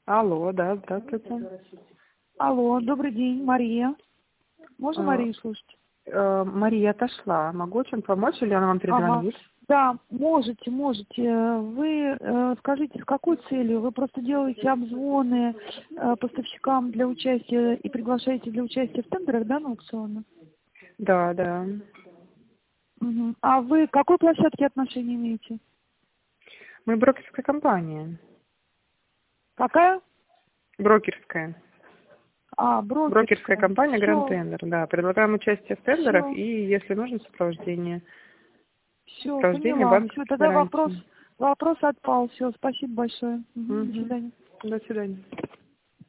Алло, да, здравствуйте. Алло, добрый день, Мария. Можно Марию слушать? Мария отошла. Могу чем помочь или она вам перезвонит? Да, можете. Вы скажите, с какой целью? Вы просто делаете обзвоны поставщикам для участия и приглашаете для участия в тендерах, да, на аукционах? Да, да. Угу. А вы к какой площадке отношения имеете? Мы брокерская компания. Какая? Брокерская. Брокерская компания Grand Все, Tender, да. Предлагаем участие в тендерах все, и, если нужно, сопровождение. все, Сопровождение поняла. Все, банковских тогда гарантий. вопрос отпал. Все, спасибо большое. До Угу. свидания. До свидания.